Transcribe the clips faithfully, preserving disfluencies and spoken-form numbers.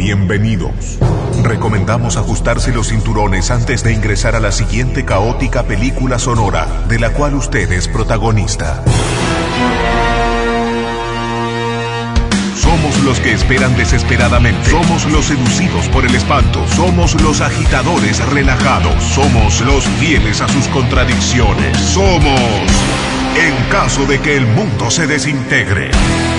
bienvenidos. Recomendamos ajustarse los cinturones antes de ingresar a la siguiente caótica película sonora, de la cual usted es protagonista. Somos los que esperan desesperadamente. Somos los seducidos por el espanto. Somos los agitadores relajados. Somos los fieles a sus contradicciones. Somos en caso de que el mundo se desintegre.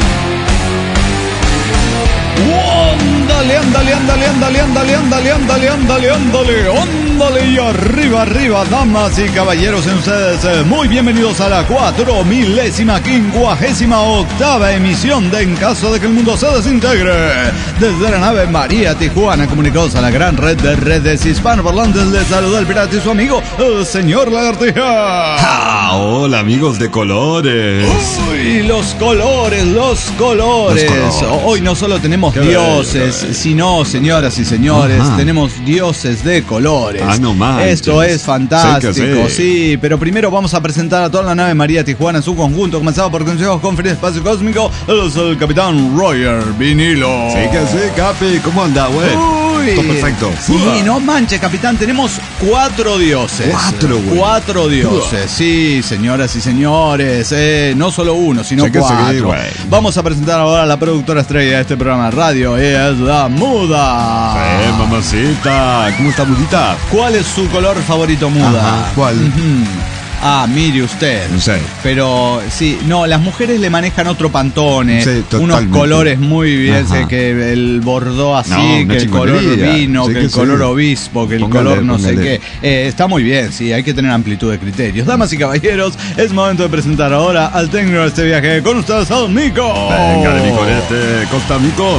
Ándale, ándale, ándale, ándale, ándale, ándale, ándale, ándale, ándale, ándale, y arriba, arriba, damas y caballeros, en ustedes, muy bienvenidos a la cuatro milésima quincuagésima octava emisión de En caso de que el mundo se desintegre. Desde la nave María Tijuana, comunicados a la gran red de redes hispanoparlantes, les saluda el pirata y su amigo, el señor Lagartija. Ah, hola amigos de colores. Uy, los colores, los colores. Los colores. Hoy no solo tenemos dioses, sino, señoras y señores, ajá, tenemos dioses de colores. Ah, no manches. Esto es fantástico, sí, pero primero vamos a presentar a toda la nave María Tijuana en su conjunto, comenzado por consejos Conferencia Espacio Cósmico. Él es el capitán Roger Vinilo. Sí que sí, Capi, ¿cómo anda, güey? Uy, todo perfecto. Sí, uh. no manches, capitán, tenemos cuatro dioses. Cuatro, güey. Cuatro dioses, uh. sí, señoras y señores, eh, no solo uno, sino sí cuatro. Sí, vamos a presentar ahora a la productora estrella de este programa de radio, es la Muda. Eh, mamacita, ¿cómo está, Mudita? ¿Cuál es su color favorito, Muda? Ajá, ¿cuál? Uh-huh. Ah, mire usted. No sé. Pero sí, no, las mujeres le manejan otro Pantone, sí, unos colores muy bien, sé, que el bordó así, no, que el color vino, sí, que, que el sí. color obispo, que el póngale, color no póngale. sé qué. Eh, está muy bien, sí, hay que tener amplitud de criterios. Damas y caballeros, es momento de presentar ahora al técnico de este viaje. Con ustedes, al Mico. Venga, de Micorete, Costa Mico.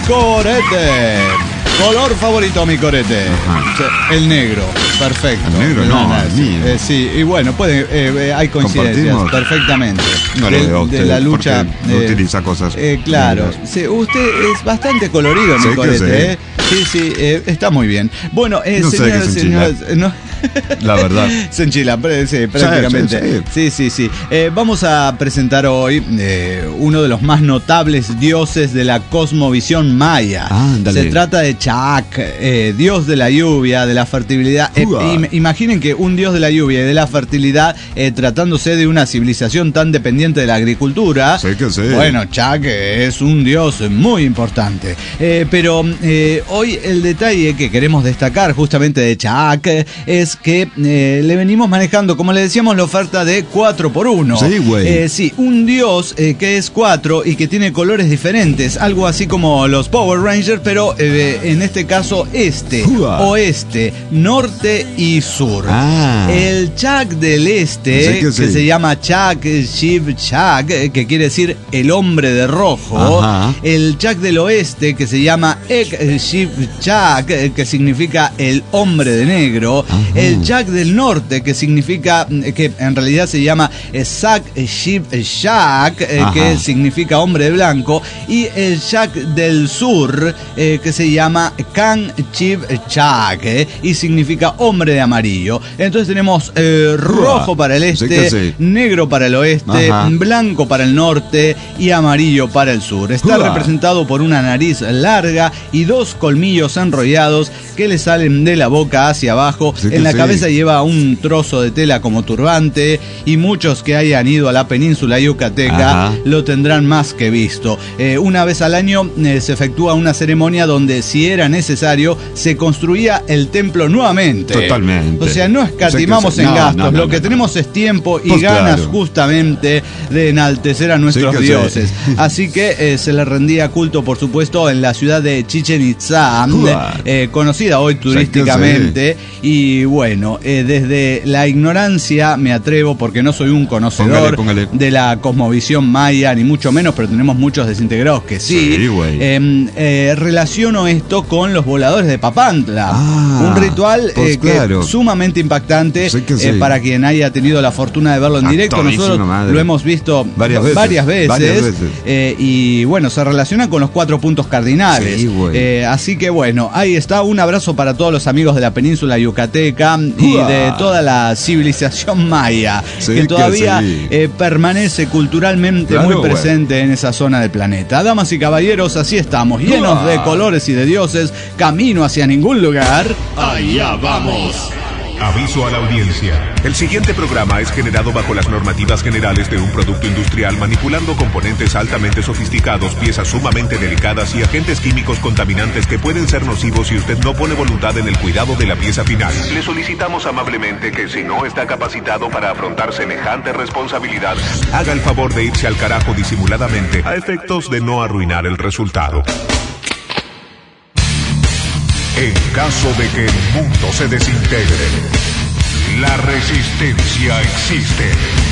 Micorete. Color favorito, mi corete. Ajá. El negro, perfecto. El negro, no, no, no eh, sí, y bueno, puede, eh, eh, hay coincidencias perfectamente. No le veo a usted, de la lucha. No eh, utiliza cosas. Eh, claro, sí, usted es bastante colorido, mi corete. Eh. Sí, sí, eh, está muy bien. Bueno, eh, no señores, sé señores, no. La verdad. Se enchila, sí, prácticamente. Sí, sí, sí. Eh, vamos a presentar hoy eh, uno de los más notables dioses de la cosmovisión maya. Ah, se trata de Chaak, eh, dios de la lluvia, de la fertilidad. Eh, im- imaginen que un dios de la lluvia y de la fertilidad, eh, tratándose de una civilización tan dependiente de la agricultura. Sí que sí. Bueno, Chaak es un dios muy importante. Eh, pero eh, hoy el detalle que queremos destacar justamente de Chaak es que eh, le venimos manejando, como le decíamos, la oferta de cuatro por uno. Sí, güey. Eh, sí, un dios eh, que es cuatro y que tiene colores diferentes, algo así como los Power Rangers, pero eh, en este caso este, Uah. oeste, norte y sur. Ah. El Chaak del este, sí que, sí. que se llama Chaak Shiv Chaak, que quiere decir el hombre de rojo. Ajá. El Chaak del oeste, que se llama Ek Shiv Chaak, que significa el hombre de negro. Ajá. El Chaak del norte, que significa, que en realidad se llama Sak Shiv Chaak, eh, que significa hombre de blanco, y el Chaak del sur, eh, que se llama Kan Shiv Chaak, eh, y significa hombre de amarillo. Entonces tenemos eh, rojo para el este, sí sí. negro para el oeste, Ajá. blanco para el norte y amarillo para el sur. Está Uah. representado por una nariz larga y dos colmillos enrollados que le salen de la boca hacia abajo. Sí en la sí. cabeza lleva un trozo de tela como turbante, y muchos que hayan ido a la península yucateca Ajá. lo tendrán más que visto. Eh, una vez al año eh, se efectúa una ceremonia donde, si era necesario, se construía el templo nuevamente. Totalmente. O sea, no escatimamos o sea, en no, gastos, no, no, lo que no, tenemos no. es tiempo y pues ganas claro. justamente de enaltecer a nuestros sí dioses. Sí. Así que eh, se le rendía culto, por supuesto, en la ciudad de Chichen Itzá, eh, conocida hoy turísticamente, sí y bueno, eh, desde la ignorancia me atrevo, porque no soy un conocedor póngale, póngale. de la cosmovisión maya, ni mucho menos, pero tenemos muchos desintegrados que sí, sí eh, eh, relaciono esto con los voladores de Papantla, ah, un ritual pues eh, claro. que sumamente impactante, sí que sí. eh, para quien haya tenido la fortuna de verlo en directo. Nosotros madre. lo hemos visto varias veces, varias veces, varias veces. Eh, y bueno, se relaciona con los cuatro puntos cardinales, sí, eh, así que bueno, ahí está, un abrazo para todos los amigos de la península yucateca. Inca y de toda la civilización maya, Sí, que todavía que sí. eh, permanece culturalmente Claro, muy presente en esa zona del planeta. Damas y caballeros, así estamos, llenos Uah. de colores y de dioses, camino hacia ningún lugar. Allá vamos. Aviso a la audiencia. El siguiente programa es generado bajo las normativas generales de un producto industrial manipulando componentes altamente sofisticados, piezas sumamente delicadas y agentes químicos contaminantes que pueden ser nocivos si usted no pone voluntad en el cuidado de la pieza final. Le solicitamos amablemente que si no está capacitado para afrontar semejante responsabilidad, haga el favor de irse al carajo disimuladamente a efectos de no arruinar el resultado. En caso de que el mundo se desintegre, la resistencia existe.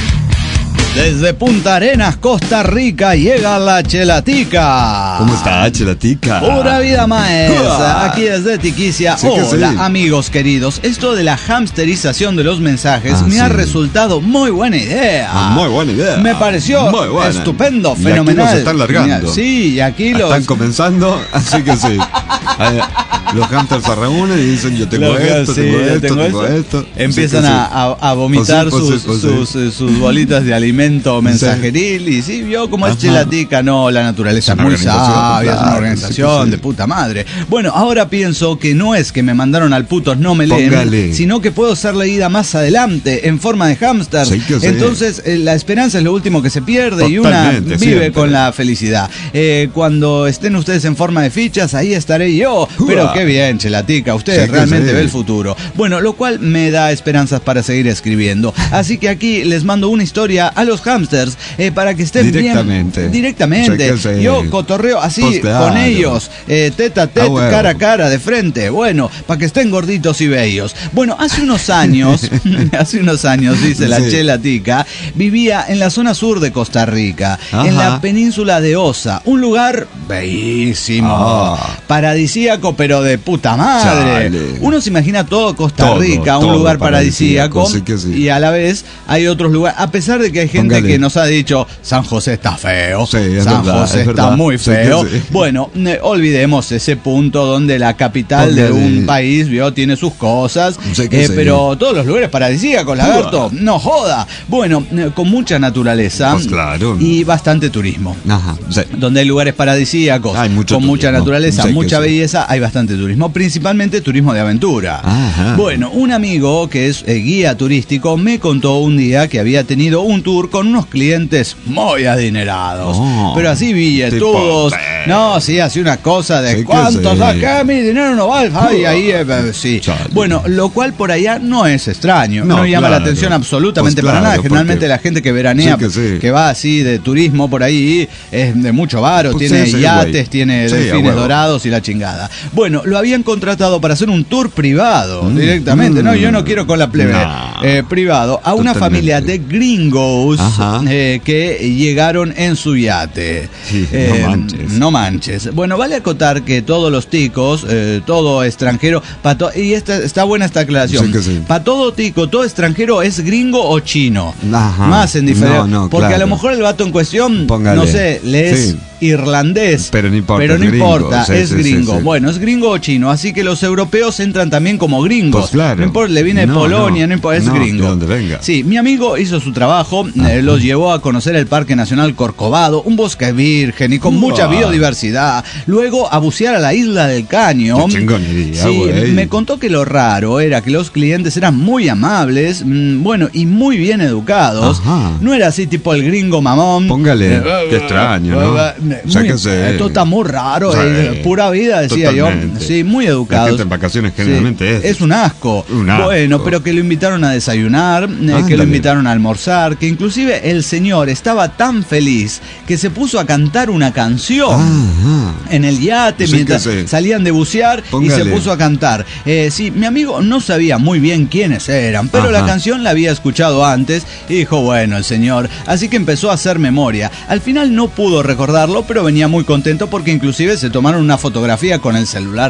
Desde Punta Arenas, Costa Rica, llega la Chelatica. ¿Cómo está, Chelatica? Pura vida maestra, Uah. aquí desde Tiquicia. Sí que Hola, sí. amigos queridos. Esto de la hamsterización de los mensajes Ah, me ha sí. resultado muy buena idea. Ah, muy buena idea. Me pareció Muy buena. estupendo, Y aquí fenomenal. los están largando. Sí, y aquí los... Están comenzando, así que sí. Ahí, los hamsters se reúnen y dicen yo tengo Los- esto, sí, tengo yo esto, tengo tengo esto. esto. Empiezan Sí que a, sí. a- a vomitar Pues sí, pues sus, sí, pues sí. sus, eh, sus bolitas de alimento mensajeril. Y sí, vio cómo es Ajá. Chelatica. No, la naturaleza Es es una muy organización, sabia, es una claro, organización sí que sí. de puta madre. Bueno, ahora pienso que no es que me mandaron al putos no me leen, Póngale. sino que puedo ser leída más adelante en forma de hámster. Sí que sí. Entonces, eh, la esperanza es lo último que se pierde y una Totalmente, vive siempre. con la felicidad. Eh, cuando estén ustedes en forma de fichas, ahí estaré yo. Pero Uah. qué bien, Chelatica, usted Sí que realmente sí. ve el futuro. Bueno, lo cual me da esperanzas para seguir escribiendo. Así que aquí les mando una historia a los hamsters eh, para que estén Directamente. bien. Directamente. Sí que sí. Yo cotorreo así Pues claro. con ellos, eh, tete a tete, Ah, bueno. cara a cara, de frente. Bueno, para que estén gorditos y bellos. Bueno, hace unos años, hace unos años, dice la Sí. Chelatica, vivía en la zona sur de Costa Rica, Ajá. en la península de Osa, un lugar bellísimo, Ah. paradisíaco, pero de puta madre. Chale. Uno se imagina todo Costa Todo, Rica, un todo lugar paradisíaco, paradisíaco, sí que sí. y a la vez hay otros lugares, a pesar de que hay gente Póngale. que nos ha dicho San José está feo, Sí, es San verdad, José es está verdad. muy Sí que feo. sí. Bueno, eh, olvidemos ese punto donde la capital de Póngale. un país, vio, tiene sus cosas, Sí que eh, sí. pero todos los lugares paradisíacos, lagarto, Uah. no joda. Bueno, eh, con mucha naturaleza Pues claro. y bastante turismo. Ajá, sí. Donde hay lugares paradisíacos, Hay mucho con mucha turismo. naturaleza, Sí que mucha sí. belleza, hay bastante turismo, principalmente turismo de aventura. Ajá. Bueno, un amigo que es eh, guía turístico me contó un día que había tenido un tour con unos clientes muy adinerados. Oh, pero así billetudos. tipo, sí. No, sí, así una cosa de Sí que cuánto sí. saqué, mi dinero no vale. Ay, ahí, eh, eh, sí. Chale. Bueno, lo cual por allá no es extraño. No, No, llama la claro. atención absolutamente Pues para claro, nada. Generalmente porque- la gente que veranea, Sí que sí. que va así de turismo por ahí, es de mucho varo, Pues tiene sí, sí, yates, güey. tiene Sí, a delfines huevo. dorados y la chingada. Bueno, lo habían contratado para hacer un tour privado, Mm, directamente. mm. No, yo no quiero con la plebe. No. Eh, privado, a una Totalmente. familia de gringos Ajá. eh, que llegaron en su yate. Sí, no Eh, manches. no manches. Bueno, vale acotar que todos los ticos, eh, todo extranjero, pa to- y esta, está buena esta aclaración. Sí que sí. Para todo tico, todo extranjero es gringo o chino. Ajá. Más en diferencia. No, no, porque a claro. lo mejor el vato en cuestión, Póngale. no sé, le es Sí. irlandés. Pero no importa, Pero no es gringo. importa, Sí, es sí, sí, gringo. sí. Bueno, es gringo o chino, así que los europeos entran también como gringos. Pues claro. No importa, le viene de No, Polonia, no, no. importa, es No, gringo. de donde venga. Sí, mi amigo hizo su trabajo, eh, los llevó a conocer el Parque Nacional Corcovado, un bosque virgen y con Uah. mucha biodiversidad. Luego a bucear a la isla del Caño. Qué chingonería, Sí, güey. me contó que lo raro era que los clientes eran muy amables, mm, bueno, y muy bien educados. Ajá. No era así tipo el gringo mamón. Póngale, Eh, qué extraño, ¿no? Muy- Sáquese. esto está muy raro, Sí. eh, pura vida, decía Totalmente. yo. Sí, muy La educados. gente en vacaciones generalmente Sí, es. es un asco. Un asco. Bueno, pero que lo invitaron a desayunar, eh, que lo Ándale. invitaron a almorzar, que inclusive el señor estaba tan feliz que se puso a cantar una canción. Ajá. En el yate, Sí mientras que sí. salían de bucear y Póngale. se puso a cantar. Eh, sí, mi amigo no sabía muy bien quiénes eran, pero Ajá. la canción la había escuchado antes y dijo, bueno, el señor. Así que empezó a hacer memoria. Al final no pudo recordarlo, pero venía muy contento porque inclusive se tomaron una fotografía con el celular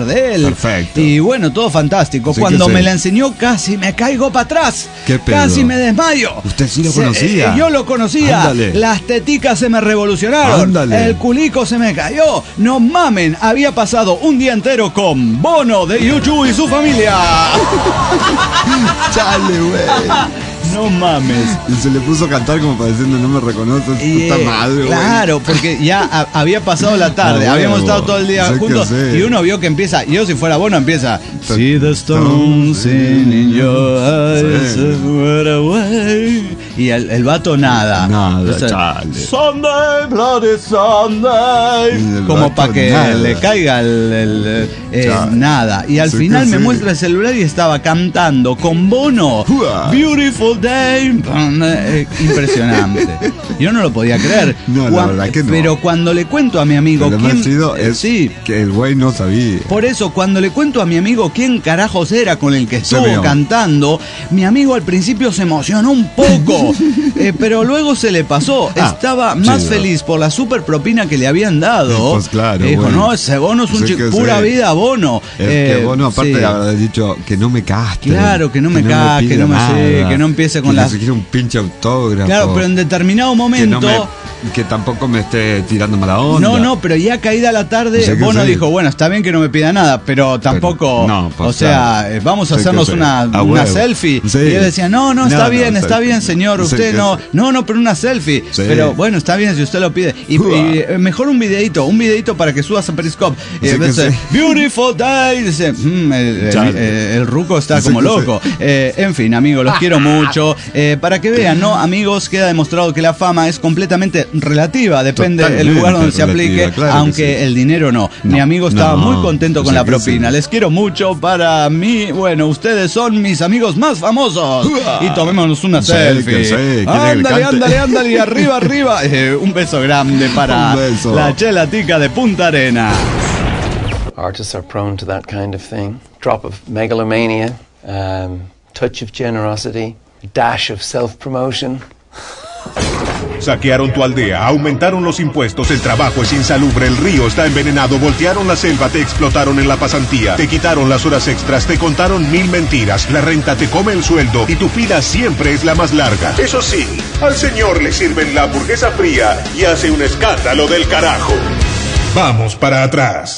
hablar de él. Perfecto. Y bueno, todo fantástico. Sí, Cuando que me sí. la enseñó casi me caigo para atrás. ¿Qué pedo? Casi me desmayo. Usted sí lo Se- conocía. eh, yo lo conocía. Ándale. Las teticas se me revolucionaron. Ándale. El culico se me cayó. No mamen, había pasado un día entero con Bono de YouTube y su familia. Chale, güey. No mames. Y se le puso a cantar como para diciendo, no me reconoces, Y, puta eh, madre, güey. claro, porque ya ha- había pasado la tarde, Ah, habíamos huevo. estado todo el día Sé que juntos sé. y uno vio que empieza, yo si fuera Bono empieza See the stones in your eyes Sí. went away. Y el, el vato nada. Nada, chale. Sunday, bloody Sunday. Y el Como vato para que nada. le caiga el, el, eh, Chale. nada. Y al Sí final que me sí. muestra el celular y estaba cantando con Bono. Uah. Beautiful day. Eh, Impresionante. Yo no lo podía creer. No, la Cuan- verdad que no. Pero cuando le cuento a mi amigo Lo más quién, chido es sí, que el güey no sabía. por eso cuando le cuento a mi amigo quién carajos era con el que estuvo veo. cantando, mi amigo al principio se emocionó un poco, eh, pero luego se le pasó. Ah, Estaba más chido. feliz por la super propina que le habían dado. Pues claro, Eh, Dijo, güey. no, ese Bono es un Sí chico, que pura sí. vida Bono. Es Eh, que Bono aparte sí. de haber dicho que no me castre. Claro, que no me castre, pida que no me- sí, nada, que no empiece con que las- ni siquiera un pinche autógrafo. Claro, pero en determinado que, momento... no me- que tampoco me esté tirando mala onda. No, no, pero ya caída la tarde, Sé que Bono sí. dijo, bueno, está bien que no me pida nada, pero tampoco, no, pues, o sea, claro. eh, vamos a Sé que hacernos sí. una, A una huevo. selfie. Sí. Y él decía, no, no, está No, bien, no, está sé bien, que- señor, sé usted que no, sí. no, no, pero una selfie. Sí. Pero bueno, está bien si usted lo pide. Y, Uah. y, eh, mejor un videito, un videito para que subas a Periscope. Y Sé que dice, sí. beautiful day, dice, "Mm, el, el- Chale. el- el ruco está Sé como que loco. Eh, en fin, amigos, los quiero mucho. Eh, para que vean, ¿no? Amigos, queda demostrado que la fama es completamente relativa, depende del Totalmente lugar donde se relativa, aplique, claro que aunque sí. el dinero no. Mi No, amigo estaba no, muy contento con sé la que propina. sí. Les quiero mucho. Para mí, bueno, ustedes son mis amigos más famosos. Uah. Y tomémonos una Sí, selfie. que sí, ¿quiere que Ándale, cante? ándale, ándale. Y arriba, arriba. Eh, un beso grande para Un beso. la chelatica de Punta Arena. Artists are prone to that kind of thing. Drop of megalomania, um, touch of generosity, dash of self-promotion. Saquearon tu aldea, aumentaron los impuestos, el trabajo es insalubre, el río está envenenado, voltearon la selva, te explotaron en la pasantía, te quitaron las horas extras, te contaron mil mentiras, la renta te come el sueldo y tu vida siempre es la más larga. Eso sí, al señor le sirven la hamburguesa fría y hace un escándalo del carajo. Vamos para atrás.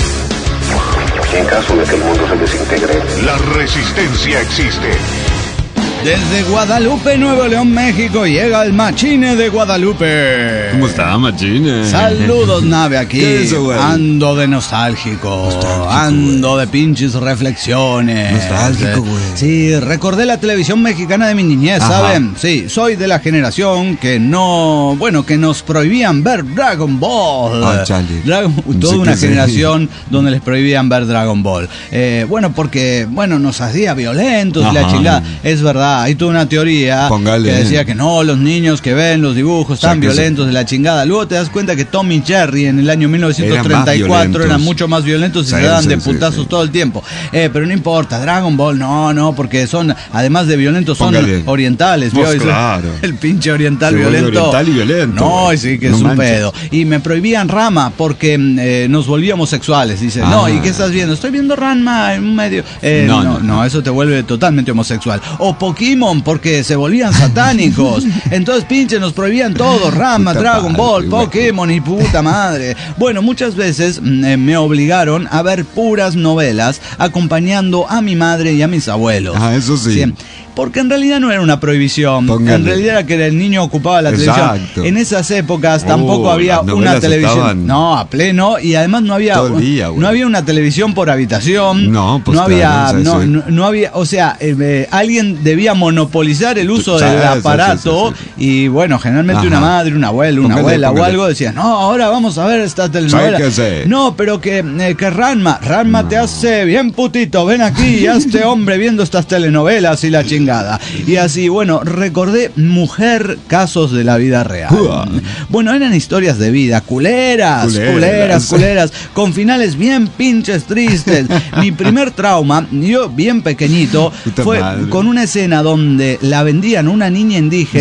En caso de que el mundo se desintegre, La resistencia existe. Desde Guadalupe, Nuevo León, México, llega el Machine de Guadalupe. ¿Cómo está, Machine? Saludos, nave, aquí. ¿Qué es eso, güey? Ando de nostálgico. Nostálgico, ando de pinches reflexiones. Nostálgico, güey. Sí, recordé la televisión mexicana de mi niñez, Ajá. ¿saben? Sí, soy de la generación que no. Bueno, que nos prohibían ver Dragon Ball. Ah, chale. Dragon- toda Sí una que sí. generación donde les prohibían ver Dragon Ball. Eh, bueno, porque, bueno, nos hacía violentos y la Ajá. chingada. Es verdad, hay toda una teoría Póngale. que decía que no, los niños que ven los dibujos sea, están que violentos de la chingada. Luego te das cuenta que Tom y Jerry en el año mil novecientos treinta y cuatro Eran más eran, violentos. mucho más violentos y Sí, se daban sí, de sí, putazos sí. todo el tiempo. Eh, pero no importa, Dragon Ball, no, no, porque son, además de violentos, son Póngale. orientales. Pues ¿vio? claro. El pinche oriental Se vuelve violento. oriental y violento, No, güey. sí, que No es un manches. pedo. Y me prohibían Rama porque mm, eh, nos volvíamos sexuales. Dice, Ah. no, ¿y qué estás viendo? Estoy viendo Ranma en un medio. Eh, No, no, no, no, no. eso te vuelve totalmente homosexual. O Pokémon porque se volvían satánicos. Entonces, pinche, nos prohibían todo. Rama, Puta Dragon madre, Ball, güey. Pokémon y puta madre. Bueno, muchas veces mm, eh, me obligaron a ver puras novelas acompañando a mi madre y a mis abuelos. Ah, eso sí. Porque en realidad no era una prohibición. Póngale. En realidad era que el niño ocupaba la Exacto. televisión. En esas épocas tampoco Oh, había las una novelas televisión. estaban No, a pleno. Y además no había, todo el día, güey. no había una televisión por habitación. No, pues no había, claro, no, eso es. no, no había, o sea, eh, eh, alguien debía monopolizar el uso Sí, del sí, aparato. sí, sí, Y bueno, generalmente Ajá. una madre, un abuelo, una Póngale, abuela o póngale. algo decía, no, ahora vamos a ver esta telenovela. ¿Sabe qué sé? No, pero que, eh, que Ranma, Ranma te hace bien putito, ven aquí y hazte hombre viendo estas telenovelas y la chingada. Y así, bueno, recordé Mujer, casos de la vida real. Uah. Bueno, eran historias de vida, culeras, Culeras. culeras, culeras, con finales bien pinches tristes. Mi primer trauma, yo bien pequeñito, Puta fue madre. con una escena donde la vendían una niña indígena Sí. a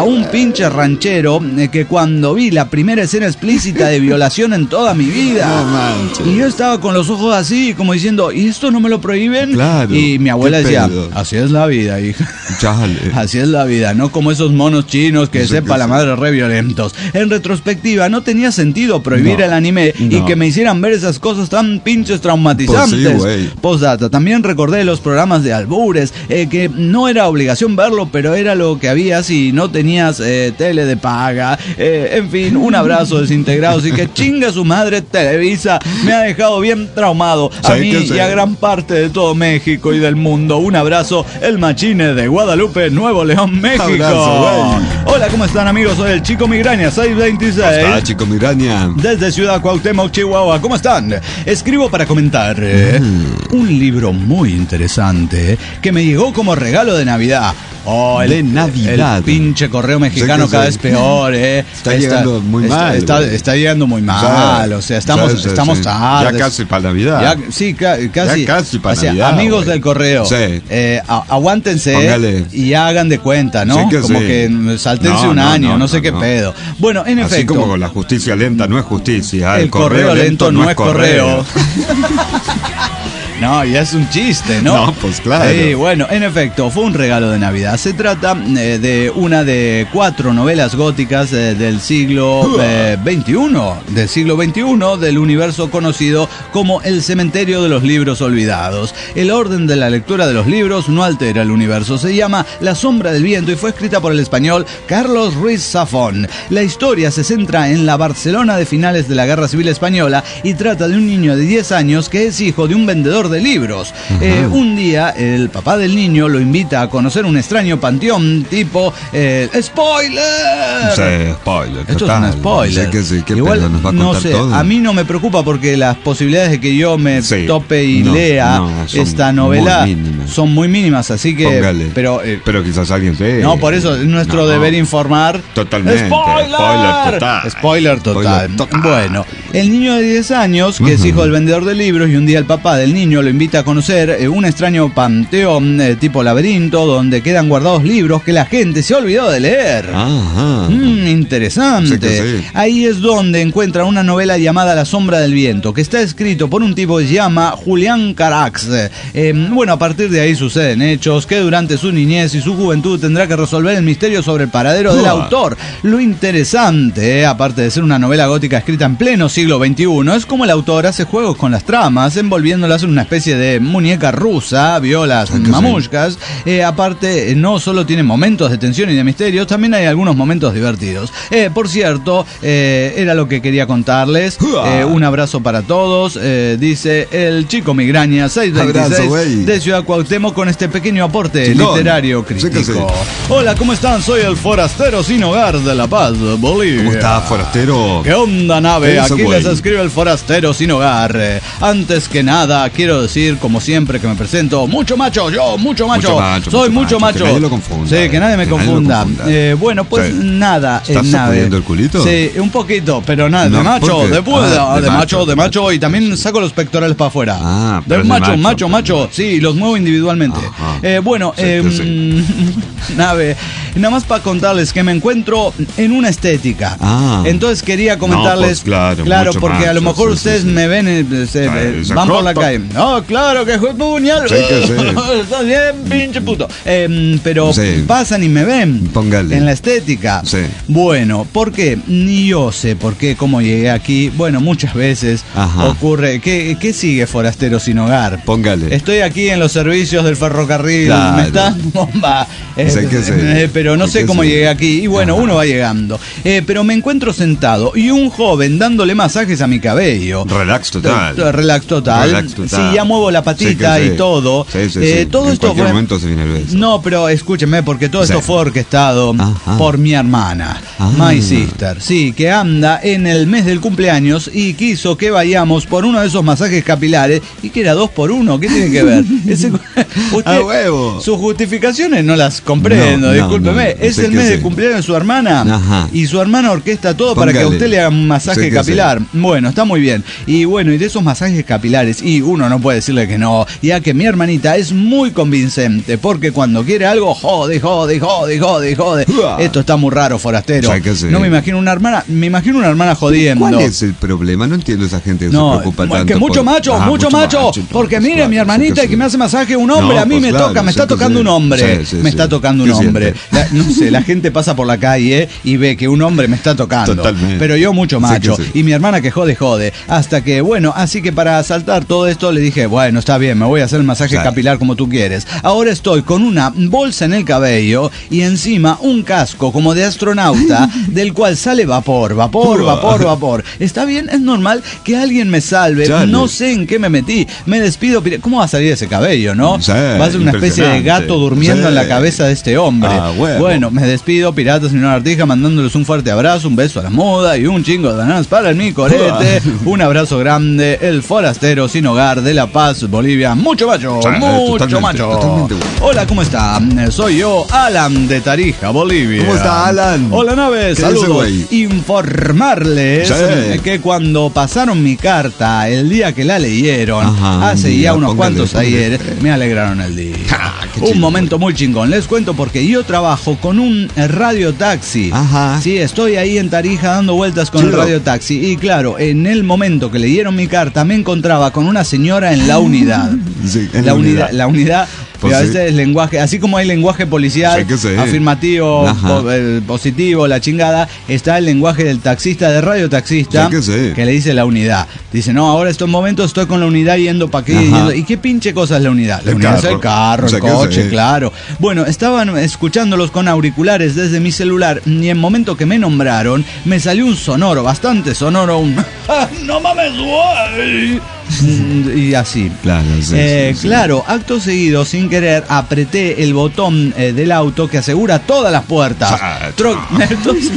un pinche ranchero eh, que cuando vi la primera escena explícita de violación en toda mi vida. No manches. Y yo estaba con los ojos así, como diciendo, ¿y esto no me lo prohíben? Claro. Y mi abuela ¿Qué decía, pedo? así es la vida, hija. Chale. Así es la vida, no como esos monos chinos que Sí, sepa que la sí. madre re violentos. En retrospectiva, no tenía sentido prohibir No, el anime y no. que me hicieran ver esas cosas tan pinches traumatizantes. Pues sí, güey. Postdata, también recordé los programas de albures, eh, que no era obligación verlo, pero era lo que había si no tenías eh, tele de paga. Eh, en fin, un abrazo desintegrado, así que chinga su madre Televisa, me ha dejado bien traumado a ¿Sabes mí qué sé? y a gran parte de todo México y del mundo. Un abrazo, el Machine de Guadalupe, Nuevo León, México. Abrazo, güey. Hola, ¿cómo están, amigos? Soy el Chico Migraña, seis veintiséis. Ah, chico Miraña. Desde Ciudad Cuauhtémoc, Chihuahua. ¿Cómo están? Escribo para comentar eh, un libro muy interesante que me llegó como regalo de Navidad. Oh, el, De Navidad. El pinche correo mexicano Sí que cada sí. vez peor, ¿eh? Está llegando muy está, mal, Está, güey. está llegando muy mal, o sea, estamos, Sí, sí, estamos sí. tarde. Ya casi para Navidad. Ya, sí, ca- casi. Ya casi para O sea, Navidad, amigos güey. del correo, Sí. eh, a- aguántense Póngale. y hagan de cuenta, ¿no? Sí que como sí. que saltense No, un no, año, no, no, sé no, qué no. pedo. Bueno, en Así efecto. como con la justicia lenta no es justicia. El correo lento no es correo. No, ya es un chiste, ¿no? No, pues claro. Sí, bueno, en efecto, fue un regalo de Navidad. Se trata eh, de una de cuatro novelas góticas eh, del siglo eh, veintiuno, del siglo veintiuno, del universo conocido como el cementerio de los libros olvidados. El orden de la lectura de los libros no altera el universo. Se llama La sombra del viento y fue escrita por el español Carlos Ruiz Zafón. La historia se centra en la Barcelona de finales de la Guerra Civil Española y trata de un niño de diez años que es hijo de un vendedor de libros. Eh, un día el papá del niño lo invita a conocer un extraño panteón tipo eh, ¡spoiler! Sí, spoiler. Esto total. es un spoiler. Sí que sí, ¿qué Igual, pedo? ¿Nos va a no contar sé, todo? a mí no me preocupa porque las posibilidades de que yo me Sí. tope y No, lea no, son esta muy novela mínimas. son muy mínimas, así que Póngale. pero eh, Pero quizás alguien ve. no, por eso es nuestro No. deber informar. Totalmente. ¡Spoiler! Spoiler total. Spoiler total. Spoiler total. Bueno, el niño de diez años, que es Ujú. hijo del vendedor de libros, y un día el papá del niño lo invita a conocer eh, un extraño panteón eh, tipo laberinto donde quedan guardados libros que la gente se ha olvidado de leer. Ajá. Mm, interesante. Sí que sí. Ahí es donde encuentra una novela llamada La sombra del viento, que está escrito por un tipo que se llama Julián Carax. Eh, bueno, a partir de ahí suceden hechos que durante su niñez y su juventud tendrá que resolver el misterio sobre el paradero del Uah. autor. Lo interesante, eh, aparte de ser una novela gótica escrita en pleno siglo veintiuno, es como el autor hace juegos con las tramas, envolviéndolas en una especie de muñeca rusa, violas, que sí. mamushkas. Eh, aparte, eh, no solo tiene momentos de tensión y de misterios, también hay algunos momentos divertidos. Eh, por cierto, eh, era lo que quería contarles. Eh, un abrazo para todos. Eh, dice el Chico Migraña seis Abrazo, veintiséis güey. de Ciudad Cuauhtémoc con este pequeño aporte Chingón. literario Sí crítico. que sí. Hola, ¿cómo están? Soy el forastero sin hogar de La Paz, Bolivia. ¿Cómo está, forastero? ¿Qué onda, nave? Eso, Aquí güey. les escribe el forastero sin hogar. Eh, antes que nada, quiero decir, como siempre que me presento, mucho macho, yo, mucho macho. Mucho macho, Soy mucho mucho macho, macho. que nadie lo confunda, Sí, que nadie me que nadie lo confunda. confunda. Eh, bueno, pues Sí. nada, ¿Estás en nave. sacudiendo el culito? Sí, un poquito, pero nada, No, de macho, ¿por qué? de puta, Ah, de, macho, de macho, y también saco los pectorales para afuera. Ah, de pero es de macho, macho, macho, pero macho, de macho. sí, los muevo individualmente. Ajá. Eh, bueno, Sí, eh, que nave, nada más para contarles que me encuentro en una estética. Ah. Entonces quería comentarles, No, pues, claro, mucho porque a lo macho, mejor sí, ustedes sí, sí. me ven, eh, se- Ah, eh, esa van por la crota. calle. No, claro que fue puñal. Sí que sí. Estás bien, pinche puto. Eh, pero Sí. pasan y me ven. Póngale. En la estética. Sí. Bueno, ¿por qué? Ni yo sé por qué, cómo llegué aquí. Bueno, muchas veces Ajá. ocurre. ¿Qué, qué sigue Forastero sin hogar? Póngale. Estoy aquí en los servicios del ferrocarril. Claro. Me está bomba. Eh, Sé que sí. eh, pero no Sé sé que cómo sí. llegué aquí. Y bueno, Ajá. uno va llegando. Eh, pero me encuentro sentado y un joven dándole masajes a mi cabello. Relax total. T- Relax total. Relax total. Sí, ya muevo la patita Sí que sí. y todo. Sí, sí, Eh, sí. todo En esto cualquier fue. momento se viene el beso. No, pero escúcheme, porque todo esto Sí. fue orquestado Ajá. por mi hermana, Ah. My Sister. Sí, que anda en el mes del cumpleaños y quiso que vayamos por uno de esos masajes capilares y que era dos por uno. ¿Qué tiene que ver? Ese- usted- ¡A huevo! Sus justificaciones no las comprendo, No, no, discúlpeme. no, no, es sé el que mes sí. del cumpleaños de su hermana Ajá. y su hermana orquesta todo para que a Póngale. usted le haga un masaje Sé que capilar. Bueno, está muy bien. Y bueno, y de esos masajes capilares, y uno no puede decirle que no, ya que mi hermanita es muy convincente, porque cuando quiere algo, jode, jode, jode, jode, jode. Uah. Esto está muy raro, forastero. ¿Sabes qué sé? No me imagino una hermana, me imagino una hermana jodiendo. ¿Cuál es el problema? No entiendo esa gente que No, se preocupa es tanto. que mucho por- macho, Ah, mucho macho, porque entonces, mire, claro, mi sí hermanita sí. que me hace masaje un hombre, No, a mí pues me claro, toca, me sí está que tocando sí. un hombre, Sí, sí, me sí. está tocando un ¿Qué hombre. siente? La- no sé, la gente pasa por la calle y ve que un hombre me está tocando. Totalmente. Pero yo mucho Sí macho. que sí. Y mi hermana que jode, jode. Hasta que, bueno, así que para saltar todo esto le dije, bueno, está bien, me voy a hacer el masaje Claro. capilar como tú quieres. Ahora estoy con una bolsa en el cabello y encima un casco como de astronauta del cual sale vapor, vapor, vapor, vapor. Está bien, es normal que alguien me salve. Chale. No sé en qué me metí. Me despido. pire- ¿Cómo va a salir ese cabello, no? Sí, va a ser una especie de impresionante. gato durmiendo Sí. en la cabeza de este hombre. Ah, huevo. Bueno, me despido, piratas y una artija, mandándoles un fuerte abrazo, un beso a la moda y un chingo de bananas para el mi corete. Un abrazo grande, el forastero sin hogar de La Paz, Bolivia. Mucho macho, Sí, mucho totalmente, macho. totalmente bueno. Hola, ¿cómo está? Soy yo, Alan de Tarija, Bolivia. ¿Cómo está, Alan? Hola, nave, ¿Qué saludos. dice, güey? Informarles Sí. que cuando pasaron mi carta, el día que la leyeron, Ajá, hace un ya día, unos póngale, cuantos póngale. ayer, me alegraron el día. Ah, qué Un chido. momento muy chingón. Les cuento porque yo trabajo con un eh, radiotaxi. Ajá. Sí, estoy ahí en Tarija dando vueltas con el Chido. radiotaxi. Y claro, en el momento que leyeron mi carta, me encontraba con una señora en la unidad. Sí, en la la unidad. unidad. La unidad. Pues pero a sí. veces el lenguaje, así como hay lenguaje policial, Sí que sí. afirmativo, Ajá. po- eh, positivo, la chingada, está el lenguaje del taxista, de radiotaxista, Sí que sí. que le dice la unidad. Dice, no, ahora estos momentos estoy con la unidad yendo para aquí. Ajá. Yendo. ¿Y qué pinche cosa es la unidad? La El unidad es carro. el carro, O sea el que coche, sí. claro. Bueno, estaban escuchándolos con auriculares desde mi celular y en momento que me nombraron, me salió un sonoro, bastante sonoro, un... ¡No mames, güey! Mm, Y así. Claro, sí, Eh, sí, sí. claro, acto seguido, sin querer, apreté el botón eh, del auto que asegura todas las puertas. Ah, Tro- entonces-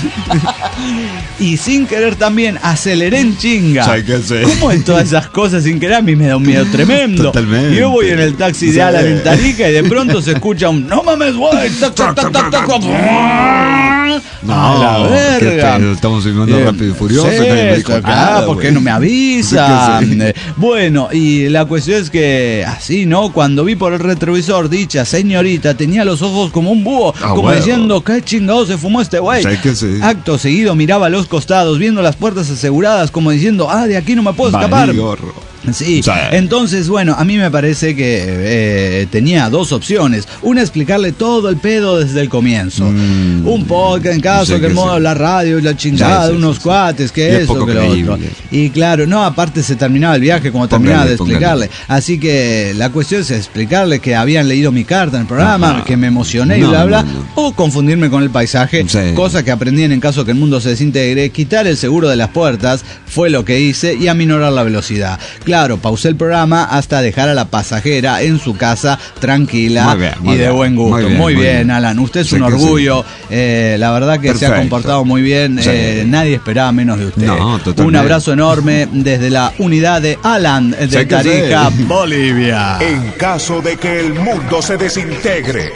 y sin querer también aceleré en chinga. ¿Sabes qué sé? ¿Cómo es todas esas cosas sin querer? A mí me da un miedo tremendo. Totalmente. Yo voy en el taxi Sí. de Alan en Tarija y de pronto se escucha un no mames, güey. Tac, tac, tac, tac, tac, tac. No, A la qué verga. pedo, estamos filmando Eh, Rápido y Furioso, sí, nadie me dijo esto, nada, claro, ¿por qué güey? no me avisan? Sí que sí. Eh, Bueno, y la cuestión es que así, ¿no? Cuando vi por el retrovisor, dicha señorita tenía los ojos como un búho, Ah, como huevo. diciendo, ¿qué chingado se fumó este güey? Sí que sí. Acto seguido miraba a los costados, viendo las puertas aseguradas, como diciendo, ah, de aquí no me puedo escapar. Vale, gorro. Sí, Sí. entonces bueno, a mí me parece que eh, tenía dos opciones. Una, explicarle todo el pedo desde el comienzo. Mm. Un podcast en caso Sí que que el modo sí. de la radio, la chingada, Sí, sí, unos sí, sí. cuates, Y que es eso, poco que lo creíble. otro. Y claro, no, aparte se terminaba el viaje como terminaba de Póngale, explicarle. Así que la cuestión es explicarle que habían leído mi carta en el programa, Ajá. que me emocioné y No, bla bla, no, no. o confundirme con el paisaje, Sí. cosa que aprendí en caso que el mundo se desintegre. Quitar el seguro de las puertas fue lo que hice y aminorar la velocidad. Claro, pausé el programa hasta dejar a la pasajera en su casa tranquila Muy bien, muy y de bien. buen gusto. Muy Muy bien, bien, muy bien. Alan. Usted es Sí un que sí. orgullo. Eh, la verdad que se ha Perfecto. comportado muy bien. Sí. Eh, nadie esperaba menos de usted. No, totalmente. Un abrazo enorme desde la unidad de Alan de Sí que Tarija, sí. Bolivia. En caso de que el mundo se desintegre.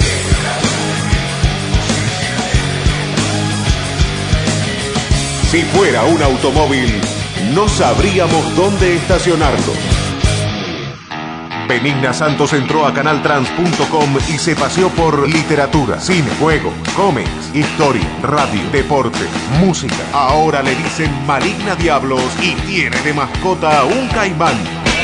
Si fuera un automóvil, no sabríamos dónde estacionarlo. Benigna Santos entró a canal trans punto com y se paseó por literatura, cine, juegos, cómics, historia, radio, deporte, música. Ahora le dicen Maligna Diablos y tiene de mascota un caimán.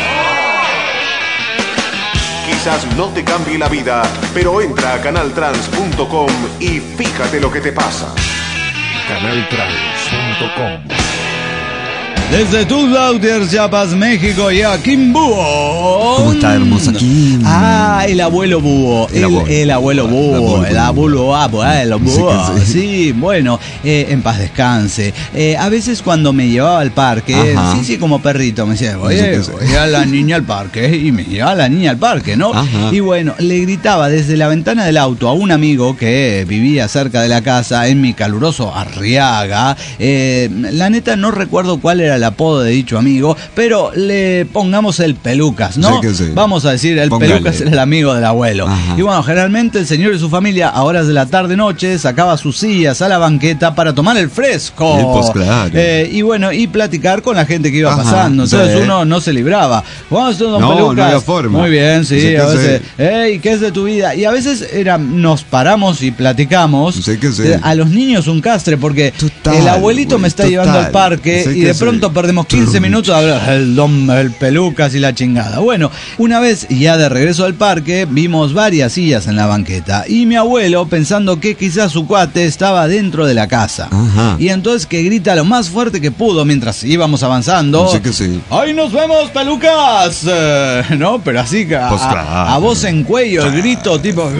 Quizás no te cambie la vida, pero entra a canal trans punto com y fíjate lo que te pasa. canal trans punto com. Desde Tuxtla, Chiapas, México, y a Kim Búho. ¿Cómo está, hermosa Kim? Ah, el abuelo Búho. El El, abuelo. el abuelo El Búho. abuelo El abuelo abuelo Búho. Sí que sí. Sí, bueno, eh, en paz descanse. Eh, a veces cuando me llevaba al parque, Ajá. sí, sí, como perrito, me decía, voy, Sí que sí. voy a la niña al parque. Y me llevaba la niña al parque, ¿no? Ajá. Y bueno, le gritaba desde la ventana del auto a un amigo que vivía cerca de la casa, en mi caluroso Arriaga. Eh, la neta no recuerdo cuál era el apodo de dicho amigo, pero le pongamos el Pelucas, ¿no? Sí que sí. Vamos a decir, el Póngale. Pelucas era el amigo del abuelo. Ajá. Y bueno, generalmente el señor y su familia a horas de la tarde-noche sacaba sus sillas a la banqueta para tomar el fresco. Sí, pues, claro. Eh, y bueno, y platicar con la gente que iba Ajá, pasando. Entonces sí. uno no se libraba. Vamos, don No, Pelucas. no había forma. Muy bien, sí, Sí que a veces. sí. Ey, ¿qué es de tu vida? Y a veces era, nos paramos y platicamos. Sí que sí. Eh, A los niños un castre, porque Total, el abuelito güey, me está total. llevando al parque Sí y que de sí. pronto perdemos quince minutos a hablar el don, el Pelucas y la chingada. Bueno, una vez ya de regreso al parque, vimos varias sillas en la banqueta y mi abuelo, pensando que quizás su cuate estaba dentro de la casa. Ajá. Y entonces que grita lo más fuerte que pudo mientras íbamos avanzando. Sí que sí. ¡Ahí nos vemos, Pelucas! Eh, ¿No? Pero así que a, Pues claro. a voz en cuello, el grito tipo...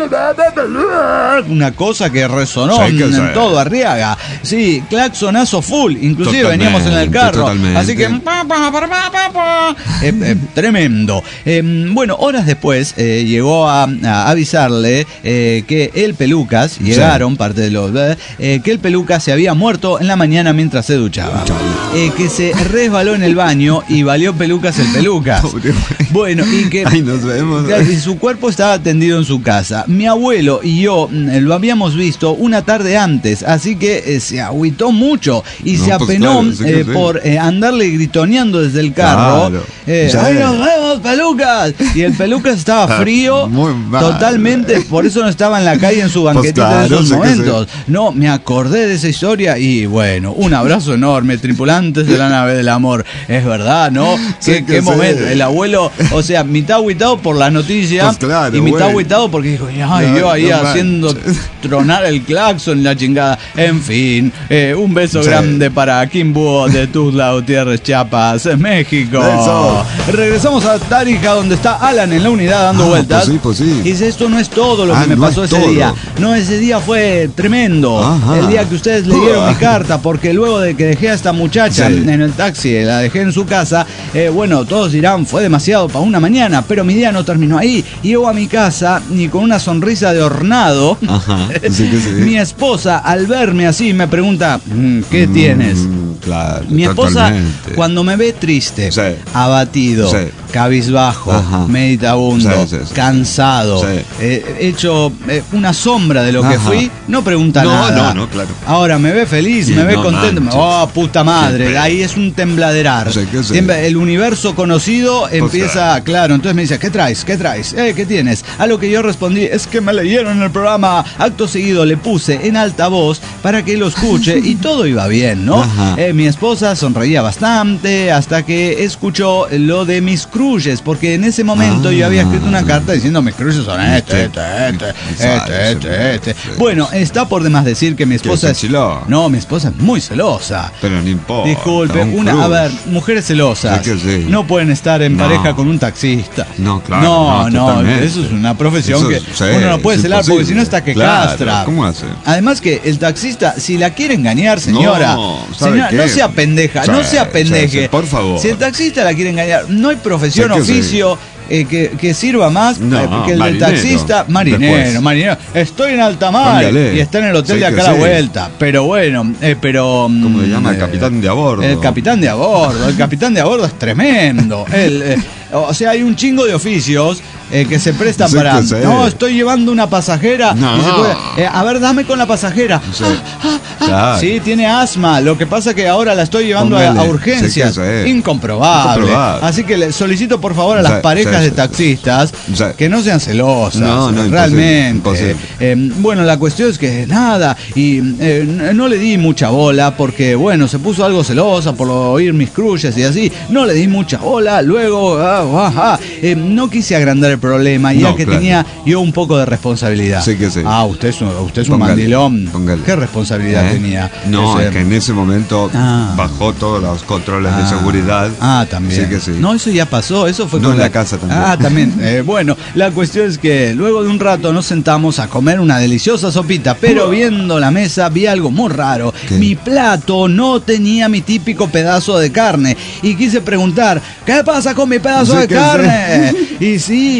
Una cosa que resonó Sí que en sí. todo Arriaga. Sí, claxonazo full. Inclusive Totalmente, veníamos en el carro. totalmente. Así que... pa, pa, pa, pa, pa, pa. Eh, eh, tremendo. Eh, bueno, horas después eh, llegó a, a avisarle eh, que el Pelucas, llegaron parte de los... eh, que el Pelucas se había muerto en la mañana mientras se duchaba. Eh, que se resbaló en el baño y valió Pelucas el Pelucas. Pobre güey. Bueno, y que... Ahí nos vemos. Y su cuerpo estaba tendido en su casa. Mi abuelo y yo mm, lo habíamos visto una tarde antes, así que eh, se agüitó mucho y No, se pues apenó claro, sí que eh, sí. por eh, andarle gritoneando desde el carro. Claro. Eh, Ya ¡Ahí es. nos vemos, Pelucas! Y el Pelucas estaba Está frío, muy mal. totalmente, por eso no estaba en la calle en su banquetita claro, en esos sí que momentos. No, me acordé de esa historia y bueno, un abrazo enorme, tripulantes de la nave del amor. Es verdad, ¿no? Sí qué que qué sí. momento. El abuelo, o sea, mitad agüitado por la noticia Pues claro, y mitad güey. agüitado porque dijo, ay, No, yo ahí no haciendo manches. tronar el claxon, la chingada. En fin, eh, un beso Sí. grande para Kim Búho de Tuzla Gutiérrez, Chiapas, México. Eso. Regresamos a Tarija, donde está Alan en la unidad dando Ah, vueltas. pues sí, pues sí. Y dice, esto no es todo lo Ah, que me no pasó es ese todo. día. No, ese día fue tremendo. Ajá. El día que ustedes leyeron Uah. mi carta, porque luego de que dejé a esta muchacha Sí. en el taxi, la dejé en su casa, eh, bueno, todos dirán, fue demasiado para una mañana, pero mi día no terminó ahí. Llego a mi casa y con una sonrisa de hornado, Ajá, sí que sí. mi esposa al verme así me pregunta, "Mm, ¿qué tienes? Mm, claro, Mi esposa, totalmente. cuando me ve triste, Sí. abatido, Sí. cabizbajo, Ajá. meditabundo, Sí, sí, sí. cansado, Sí. eh, hecho eh, una sombra de lo que Ajá. fui, no pregunta No, nada. no, no, claro. Ahora me ve feliz, Sí, me ve no contento, manches. oh, puta madre, Siempre. ahí es un tembladerar. Sí, que sí. Siempre el universo conocido empieza, claro. claro, entonces me dice, ¿qué traes? ¿Qué traes? Eh, ¿Qué tienes? A lo que yo respondí, es que me leyeron en el programa. Acto seguido le puse en altavoz para que lo escuche y todo iba bien, ¿no? Ajá. Eh, mi esposa sonreía bastante hasta que escuchó lo de mis crushes, porque en ese momento Ah. yo había escrito una carta diciendo mis crushes son este, este, este, este, este, este. Bueno, está por demás decir que mi esposa se es... enchiló. No, mi esposa es muy celosa. Pero no importa. Disculpe, un una, cruz. a ver, mujeres celosas Sí que sí. no pueden estar en No. pareja con un taxista. No, claro, No, no, no, totalmente. eso es una profesión Eso que es- sí, uno no puede es celar porque imposible. si no está que Claro, castra. ¿cómo hace? Además que el taxista, si la quiere engañar, señora, No, ¿sabe señora, qué? no sea pendeja, Sí, no sea pendeje. sí, sí, por favor. Si el taxista la quiere engañar, no hay profesión, Sí que sí. oficio. eh, que, que sirva más No, eh, que el del marinero. taxista, marinero, Después. marinero. Estoy en alta mar Póngale. y está en el hotel Sí de que acá a la sí. vuelta. Pero bueno, eh, pero. ¿Cómo se mm, llama? El eh, capitán de a bordo. El capitán de a bordo. El capitán de a bordo es tremendo. El, eh, o sea, hay un chingo de oficios eh, que se prestan Sí para. que sí. No, estoy llevando una pasajera. No. y se puede- eh, a ver, dame con la pasajera. Sí. Ah, ah, ah. Claro. Sí, tiene asma. Lo que pasa que ahora la estoy llevando a, Póngale. a urgencias. Sí que sí. Incomprobable. Incomprobable. Así que le solicito por favor a las Sí, parejas sí, de sí, taxistas sí. que no sean celosas. No, no, realmente. imposible, imposible. Eh, bueno, la cuestión es que nada, y eh, n- no le di mucha bola porque, bueno, se puso algo celosa por oír mis crushes y así. No le di mucha bola. Luego, ah, ah, ah, eh, no quise agrandar el problema, ya No, que claro. tenía yo un poco de responsabilidad. Sí que sí. Ah, usted es un, usted es un Póngale, mandilón. póngale. ¿Qué responsabilidad ¿Eh? tenía? No, Ese- es que en ese momento Ah. bajó todos los controles de Ah. seguridad. Ah, también. Sí que sí. No, eso ya pasó, eso fue No, con en la casa también. Ah, también. Eh, bueno, la cuestión es que luego de un rato nos sentamos a comer una deliciosa sopita, pero viendo la mesa vi algo muy raro. ¿Qué? Mi plato no tenía mi típico pedazo de carne y quise preguntar, ¿qué pasa con mi pedazo Sí de que carne? Y sí,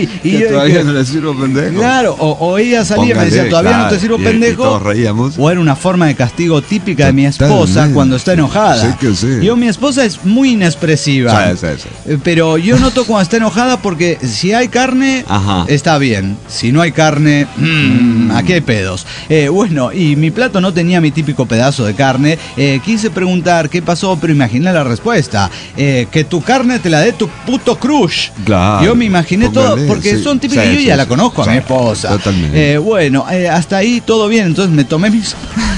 Sí, y que yo todavía dije, no le sirvo pendejo. claro, o, o ella salía y me Póngale, decía, todavía claro, no te sirvo y- pendejo. y todos reíamos. O era una forma de castigo típica de mi esposa Totalmente. cuando está enojada. Sí que sí. Yo, mi esposa es muy inexpresiva. Sí, sí, sí. Eh, Pero yo noto cuando está enojada porque si hay carne, Ajá. está bien. Si no hay carne, mmm, aquí hay pedos. Eh, bueno, y mi plato no tenía mi típico pedazo de carne. Eh, quise preguntar qué pasó, pero imaginé la respuesta. Eh, que tu carne te la dé tu puto crush. Claro. Yo me imaginé Póngale, todo, porque sí. son típicas, Sí, yo sí, ya sí. la conozco Sí, a mi esposa. totalmente. Eh, bueno, eh, hasta ahí todo bien. Entonces me tomé mis...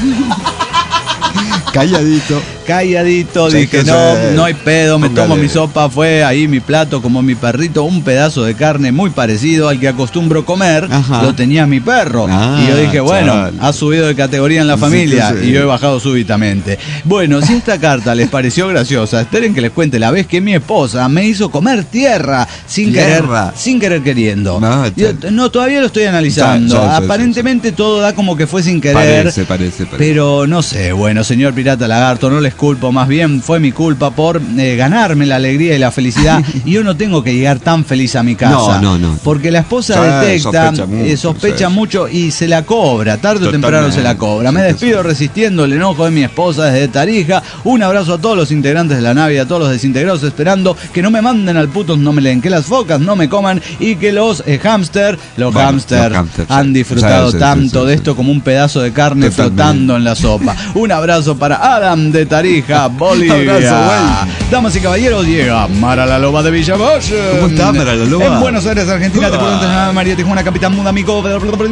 Calladito. Calladito, Sí, dije, que no, se- no hay pedo, me póngale. tomo mi sopa, fue ahí mi plato, como mi perrito, un pedazo de carne muy parecido al que acostumbro comer, Ajá. lo tenía mi perro. Ah, y yo dije, bueno, chale. ha subido de categoría en la Sí, familia, que sí. y yo he bajado súbitamente. Bueno, si esta carta les pareció graciosa, esperen que les cuente la vez que mi esposa me hizo comer tierra, sin Tierra. querer, sin querer queriendo. No, Yo- chale. no, todavía lo estoy analizando. Sí, sí, sí, Aparentemente todo da como que fue sin querer. Parece, parece, parece. Pero no sé, bueno, señor Pirata Lagarto, no les culpo, más bien fue mi culpa por eh, ganarme la alegría y la felicidad. Y yo no tengo que llegar tan feliz a mi casa. No, no, no. Porque la esposa Sí, detecta, sospecha mucho, eh, sospecha sí. mucho y se la cobra, tarde o Totalmente. temprano se la cobra. Me Sí, que despido sí. resistiendo el enojo de mi esposa desde Tarija. Un abrazo a todos los integrantes de la nave y a todos los desintegrados, esperando que no me manden al puto, no me leen, que las focas no me coman y que los eh, hámster, los Bueno, hámster los hámster, sí. han disfrutado Sí, sí, sí, tanto sí, de sí. esto como un pedazo de carne Totalmente. flotando en la sopa. Un abrazo para Adam de Tarija, Bolivia. Abrazo, Damas y caballeros, llega Mara la Loba de Villavoz. ¿Cómo está, Mara la Loba? En Buenos Aires, Argentina, te Ah. preguntas a María Tijuana, Capitán Muda, amigo,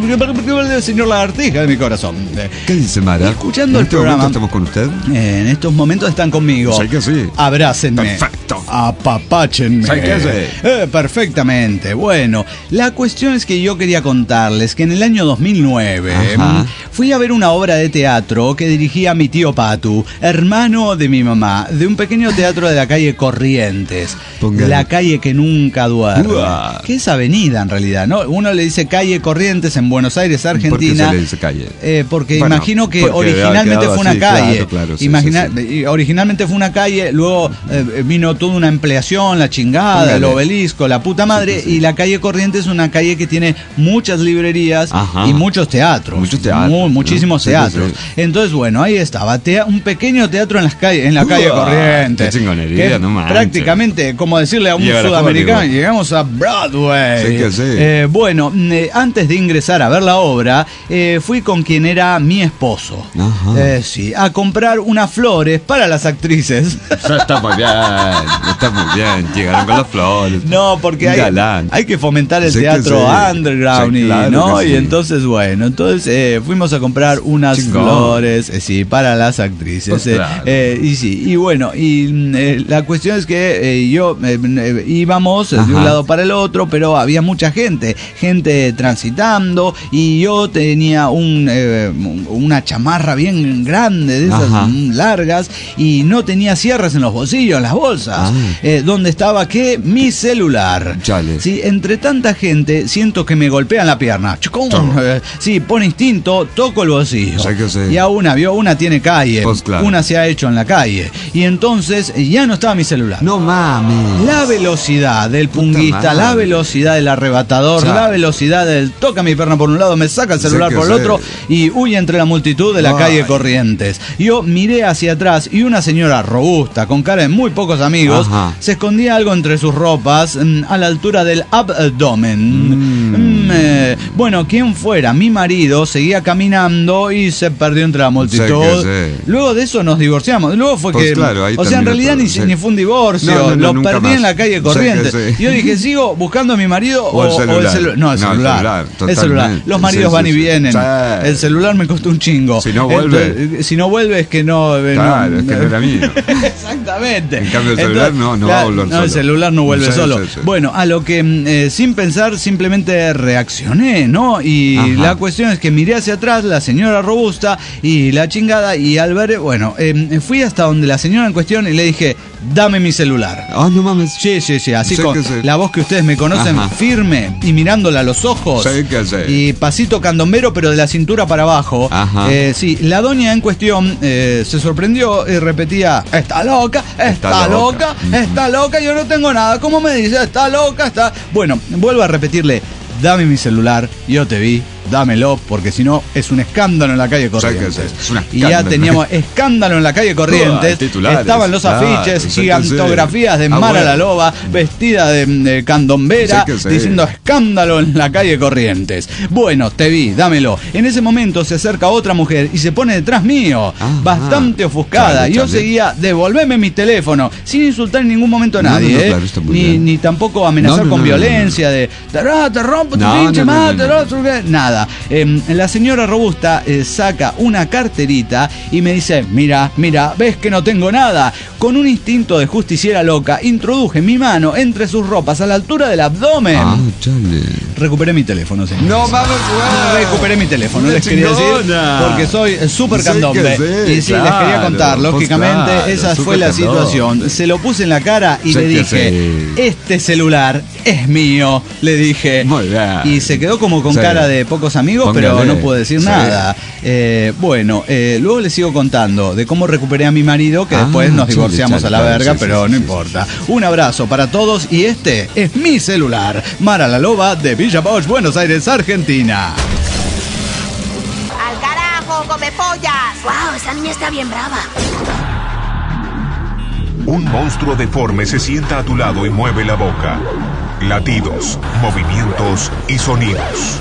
señor Lagartija de mi corazón. ¿Qué dice Mara? Escuchando ¿En el este programa. momento estamos con usted? En estos momentos están conmigo. Sí que sí. Abrácenme. Perfecto. Apapáchenme. Sí que sí. Eh, perfectamente. Bueno, la cuestión es que yo quería contarles que en el año dos mil nueve Ajá. fui a ver una obra de teatro que dirigía mi tío Patu, hermano de mi mamá, de un pequeño teatro de la calle Corrientes. Póngale. La calle que nunca duerme. Uah. Que es avenida en realidad, ¿no? Uno le dice calle Corrientes en Buenos Aires, ¿Por qué Argentina. se le dice calle? Eh, porque Bueno, imagino que porque originalmente ha quedado fue una así, calle. claro, claro, sí, Imagina- sí, y Originalmente fue una calle, luego eh, vino toda una ampliación, la chingada, Póngale. el obelisco, la puta madre, Sí, sí, sí. y la calle Corrientes es una calle que tiene muchas librerías Ajá. y muchos teatros. Muchos teatros, Mu- ¿no? muchísimos Sí, sí, teatros. sí. Entonces, bueno, ahí estaba, tea- un pequeño teatro en las calles, en la Uah, calle Corrientes. qué chingonería, que es no manches. prácticamente como decirle a un Llegar a sudamericano, Hollywood. llegamos a Broadway. Sí que sí. Eh, bueno, eh, antes de ingresar a ver la obra, eh, fui con quien era mi esposo. Ajá. Eh, sí, a comprar unas flores para las actrices. Está muy bien, está muy bien. Llegaron con las flores. No, porque Un hay, galán. hay que fomentar el Sí que teatro sí. underground, Sí, y, claro ¿no? que Y sí. entonces, bueno, entonces eh, fuimos a comprar unas Chingón. flores, eh, sí, para las actrices. Pues eh, claro. eh, y sí, y bueno, y mm, eh, la cuestión es que eh, yo eh, eh, íbamos eh, de un Ajá. lado para el otro, pero había mucha gente, gente transitando, y yo tenía un, eh, una chamarra bien grande, de esas Ajá. mm, largas, y no tenía cierres en los bolsillos, en las bolsas, Ah. eh, donde estaba que mi celular. Chale. Sí, entre tanta gente siento que me golpean la pierna. Chucum, Toma. eh, sí, por instinto toco el bolsillo. Sí que sí. Y a una, vio, una tiene calle, Pues claro. una se ha hecho en la calle. Y entonces eh, ya no estaba mi celular. No mames. La velocidad del Puta punguista, la madre. velocidad del arrebatador, Chale. la velocidad del toca mi pierna por un lado, me saca el Sí celular que por el sí. otro y huye entre la multitud de la Ay. calle Corrientes. Yo miré hacia atrás y una señora robusta, con cara de muy pocos amigos, Ajá. se escondía algo entre sus ropas mm, a la altura del abdomen. Mm. Mm, eh, bueno, quien fuera, mi marido seguía caminando y se perdió entre la multitud. Sí que sí. Luego de eso nos divorciamos. Luego fue Pues que. claro, ahí o sea, en terminó realidad todo, ni, sí. ni fue un divorcio. No, no, no, lo nunca perdí más. en la calle Sí Corrientes. que sí. Yo dije, sigo buscando a mi marido O o, el o celular. celu- No, el No, el celular. celular, El totalmente. celular. Los maridos Sí, van sí, y sí. vienen. Sí. El celular me costó un chingo. Si no vuelve. Entonces, si no vuelve es que no. eh, Claro, no- es que no era mío. Exactamente. En cambio, el celular no, no va a volver no, el solo. celular no vuelve Sí, solo. sí, sí. Bueno, a lo que mm, eh, sin pensar simplemente reaccioné, ¿no? Y Ajá. la cuestión es que miré hacia atrás, la señora robusta y la chingada, y al ver, bueno, eh, fui hasta donde la señora en cuestión y le dije, dame mi celular. Ah, no mames. Sí, sí, sí, así Sí con que sí. la voz que ustedes me conocen, Ajá. firme y mirándola a los ojos. Sí que sí. Y pasito candombero, pero de la cintura para abajo. Ajá. Eh, sí, la doña en cuestión eh, se sorprendió y repetía, está loca, está, Está loca, loca. está loca, yo no tengo nada. ¿Cómo me dice? Está loca, está... Bueno, vuelvo a repetirle, dame mi celular, yo te vi, dámelo, porque si no es un escándalo en la calle Corrientes. Es una y ya teníamos escándalo en la calle Corrientes. Titulares, estaban los claro, afiches, sáquense. gigantografías de Ah, Mara bueno. la Loba, vestida de, de candombera, Sáquense. diciendo escándalo en la calle Corrientes. Bueno, te vi, dámelo. En ese momento se acerca otra mujer y se pone detrás mío, Ah, bastante ah, ofuscada. claro, Yo chale. seguía, devolveme mi teléfono, sin insultar en ningún momento a No, nadie, no, no, ¿eh? claro, está muy ni, bien. ni tampoco amenazar No, no, con no, no, no, violencia, de te, te rompo tu No, pinche no, no, madre, no, no. te lo- nada. Eh, la señora robusta eh, saca una carterita y me dice, mira, mira, ves que no tengo nada. Con un instinto de justiciera loca, introduje mi mano entre sus ropas a la altura del abdomen. Ah, chale. Recuperé mi teléfono, señor. No mames, güey. Recuperé mi teléfono, Una les quería decir, chingona. porque soy eh, súper Sí candombe. que sí, y sí, claro, les quería contar, pues lógicamente, claro, esa fue súper la candombe. situación. Se lo puse en la cara y Sí le que dije, sí. este celular es mío, le dije. Muy bien. Y se quedó como con Sí. cara de pocos amigos, Póngale. pero no puedo decir Sí. nada. Eh, bueno, eh, luego les sigo contando de cómo recuperé a mi marido, que Ah, después nos chale, divorciamos chale, a la claro, verga, sí, pero sí, no sí, importa. Un abrazo para todos y este es mi celular. Mara la Loba de Villa Bosch, Buenos Aires, Argentina. ¡Al carajo, come pollas! ¡Wow! Esa niña está bien brava. Un monstruo deforme se sienta a tu lado y mueve la boca. Latidos, movimientos y sonidos.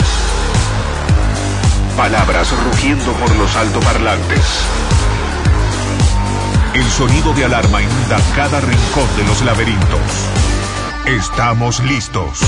Palabras rugiendo por los altoparlantes. El sonido de alarma inunda cada rincón de los laberintos. Estamos listos.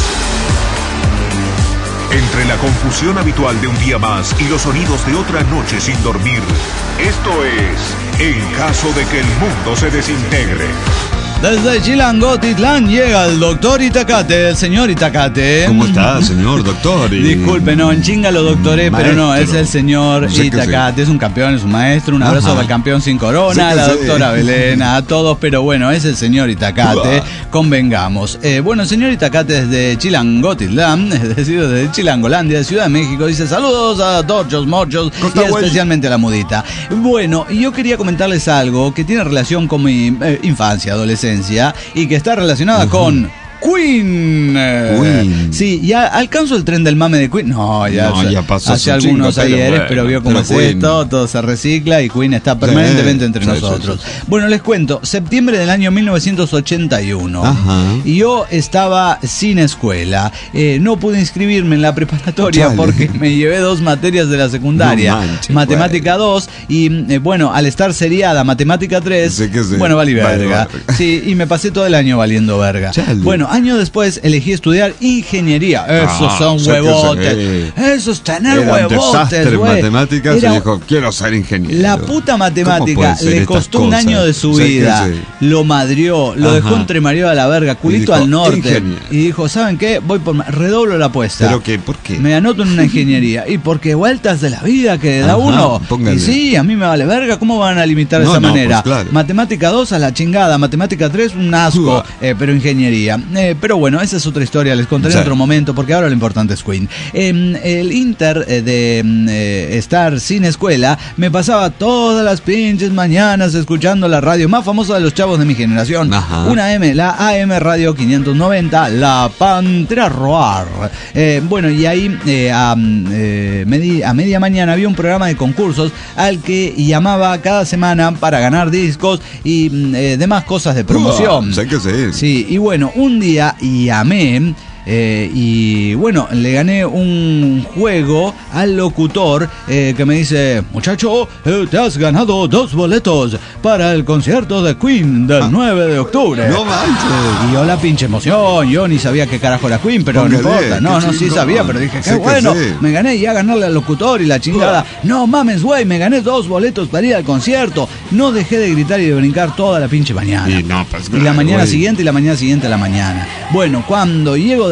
Entre la confusión habitual de un día más y los sonidos de otra noche sin dormir, esto es En caso de que el mundo se desintegre. Desde Chilangotitlán llega el doctor Itacate, el señor Itacate. ¿Cómo está, señor doctor? Y- Disculpe, no, en chinga lo doctoré, pero no, es Maestro. el señor Sí que Itacate, es un campeón, es un maestro, un abrazo Ajá. para el campeón sin corona, Sí a que la sí. doctora Belena, a todos, pero bueno, es el señor Itacate, convengamos. Eh, bueno, el señor Itacate desde Chilangotitlán, es decir, desde Chilangolandia, de Ciudad de México, dice saludos a todos, mochos, Costa y Güey. especialmente a la mudita. Bueno, yo quería comentarles algo que tiene relación con mi eh, infancia, adolescencia, y que está relacionada Ujú. con Queen. Queen. Sí, ya alcanzo el tren del mame de Queen. No, ya, No, hace- ya pasó hace su algunos chingo, pero ayeres, bueno, pero vio cómo pero es Queen. esto, todo se recicla y Queen está permanentemente Sí, entre sí, nosotros. sí, sí. Bueno, les cuento, septiembre del año mil novecientos ochenta y uno. Ajá. Y yo estaba sin escuela. Eh, no pude inscribirme en la preparatoria Chale. porque me llevé dos materias de la secundaria. No manches, Matemática dos y, eh, bueno, al estar seriada Matemática tres, Sí que sí. bueno, valí Vale, verga. verga. Sí, y me pasé todo el año valiendo verga. Chale. Bueno, años después elegí estudiar ingeniería. Esos Ah, son sé que huevotes. sí. Eso es tener Era un huevotes, desastre en güey. matemáticas Era y dijo, quiero ser ingeniero. la puta ¿Cómo matemática pueden ser le estas costó un cosas? año de su Sé que vida. sí. Lo madrió, lo Ajá. dejó entre mareado a la verga, culito dijo, al norte. ingeniero. Y dijo, ¿saben qué? Voy por ma- redoblo la apuesta. ¿Pero qué? ¿Por qué? Me anoto en una ingeniería. Y porque vueltas de la vida que da Ajá, uno. póngale. Y sí, a mí me vale verga. ¿Cómo van a limitar de No, esa no, manera? pues claro. Matemática dos a la chingada. Matemática tres un asco. Uah. eh, pero ingeniería. Eh, pero bueno, esa es otra historia. Les contaré en Sí. otro momento porque ahora lo importante es Queen. Eh, el Inter eh, de mm, eh, estar sin escuela me pasaba todas las pinches mañanas escuchando la radio más famosa de los chavos de mi generación. Ajá. Una M, la A M Radio quinientos noventa, La Pantera Roar. Eh, bueno, y ahí eh, a, eh, medi- a media mañana había un programa de concursos al que llamaba cada semana para ganar discos y mm, eh, demás cosas de promoción. Uah, sé que sí. Sí, y bueno, un día llamé eh, y bueno, le gané un juego al locutor eh, que me dice, muchacho, eh, te has ganado dos boletos para el concierto de Queen del Ah. nueve de octubre. No manches. Y yo la pinche emoción, yo ni sabía qué carajo era Queen, pero Póngale, no importa, no, qué no, sí chingón. sabía, pero dije, qué Sí que bueno, sí. me gané ya ganarle al locutor y la chingada. No mames, güey, me gané dos boletos para ir al concierto. No dejé de gritar y de brincar toda la pinche mañana. Y no, pues, Y la mañana güey. siguiente y la mañana siguiente a la mañana. Bueno, cuando llego de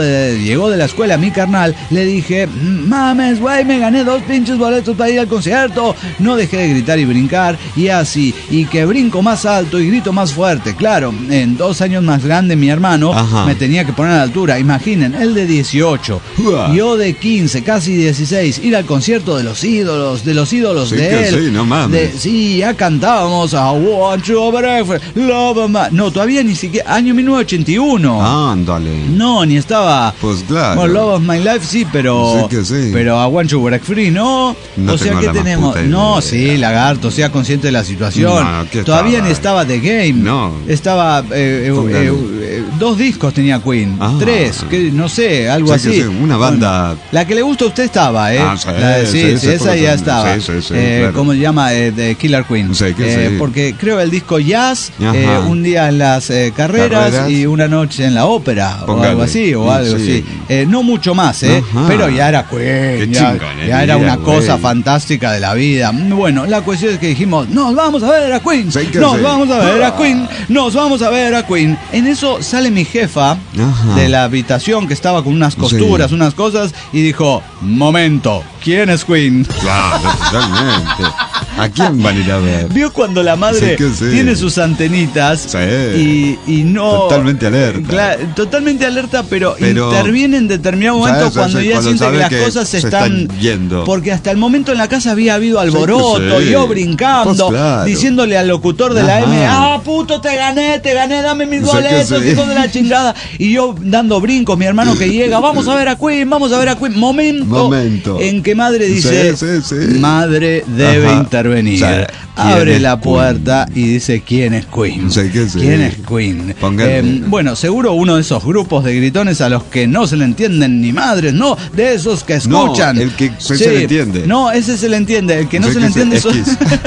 de, llegó de la escuela mi carnal, le dije, mames, güey, me gané dos pinches boletos para ir al concierto. No dejé de gritar y brincar, y así, y que brinco más alto y grito más fuerte. Claro, en dos años más grande mi hermano, ajá, me tenía que poner a la altura. Imaginen, él de dieciocho, Uah. yo de quince, casi dieciséis, ir al concierto de los ídolos, de los ídolos sí, de él. Sí, no mames. De, sí, ya cantábamos a Want You Forever, Love My... No, todavía ni siquiera, año mil novecientos ochenta y uno. Ándale. No, ni estaba. Pues claro. Bueno, Love of My Life sí, pero. Sí que sí. Pero a Want You Break Free no. No o sea que tenemos. No, sí, lagarto, sea consciente de la situación. No, todavía ni estaba The Game. No. Estaba. Eh, eh, eh, eh, dos discos tenía Queen. Ah. Tres, que no sé, algo sí, así. Sí, una banda. Bueno, la que le gusta a usted estaba, ¿eh? Ah, sí, la de, sí, sí, sí esa ya estaba. Sí, sí, sí, eh, claro. ¿Cómo se llama? Eh, de Killer Queen. Sí, que eh, sí. Porque creo el disco Jazz, eh, un día en las eh, carreras, carreras y una noche en la ópera. Póngale. O algo así, o algo sí. así. Eh, no mucho más, ¿eh? Ajá. Pero ya era Queen. Ya, chingón, ya era una güey. cosa fantástica de la vida. Bueno, la cuestión es que dijimos, nos vamos a ver a Queen. Sí, nos sí. vamos a ver a Queen. Nos vamos a ver a Queen. En eso sale mi jefa Ajá. de la habitación que estaba con unas costuras, sí. unas cosas, y dijo, momento, ¿quién es Queen? Claro, totalmente. ¿A quién van a ir a ver? ¿Vio cuando la madre sí sí. tiene sus antenitas sí. y, y no... Totalmente alerta. Claro, totalmente alerta, pero, pero interviene en determinado momento ¿sabes? cuando ya cuando siente que las que cosas se están, están yendo. Porque hasta el momento en la casa había habido alboroto, sí, sí. yo brincando, pues claro. diciéndole al locutor de la Ajá. M, ah, puto, te gané, te gané, dame mis boletos, sí. hijo de la chingada. Y yo dando brincos, mi hermano que llega, vamos a ver a Queen, vamos a ver a Queen. Momento, Momento. en que madre dice, sí, sí, sí. madre debe Ajá. intervenir. Venir. O sea, abre la puerta Queen? y dice ¿quién es Queen? Sí, que sí. ¿Quién es Queen? Eh, bueno, seguro uno de esos grupos de gritones a los que no se le entienden ni madres, no, de esos que escuchan. No, el que se, sí, se le entiende. No, ese se le entiende, el que no sí, se le entiende eso.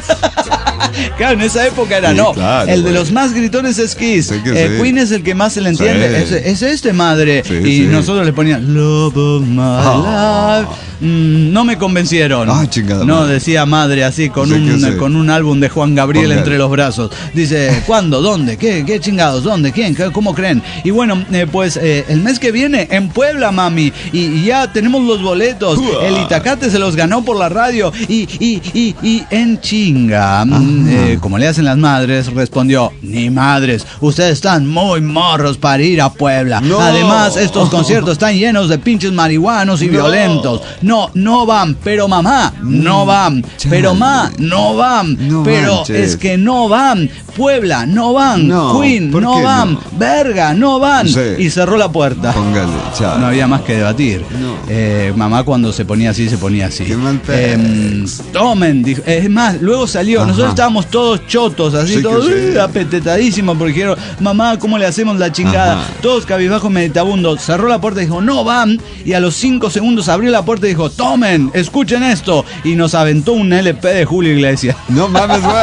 Claro, en esa época era sí, no. Claro, el de los más gritones es Kiss. Sí eh, sí. Queen es el que más se le entiende. Sí. Es, es este, madre. Sí, y sí. nosotros le poníamos Love of My oh. Life. Mm, no me convencieron. Ah, chingada, no, madre. Decía madre así con, sí, un, sí. con un álbum de Juan Gabriel Juan entre los brazos. Dice, ¿cuándo? ¿Dónde? ¿Qué, qué chingados? ¿Dónde? ¿Quién? ¿Qué, ¿Cómo creen? Y bueno, eh, pues eh, el mes que viene en Puebla, mami. Y, y ya tenemos los boletos. Uh. El Itacate se los ganó por la radio. Y, y, y, y en chinga. Eh, como le hacen las madres, respondió, ni madres, ustedes están muy morros para ir a Puebla. No. Además, estos conciertos están llenos de pinches marihuanos y no. violentos. No, no van, pero mamá, no van. Chale. Pero ma, no van. No pero manches. Es que no van. Puebla, no van. No, Queen, no van. No? Verga, no van. Sí. Y cerró la puerta. Póngale, chale. No había más que debatir. No. Eh, mamá cuando se ponía así, se ponía así. Qué mal eh, tomen, dijo. Es más, luego salió, Ajá. nosotros estábamos todos chotos, así, sí todos sí. uh, apetetadísimos, porque dijeron, mamá, ¿cómo le hacemos la chingada? Ajá. Todos cabizbajos meditabundos. Cerró la puerta y dijo, no van. Y a los cinco segundos abrió la puerta y dijo, tomen, escuchen esto. Y nos aventó un L P de Julio Iglesias. No mames, güey.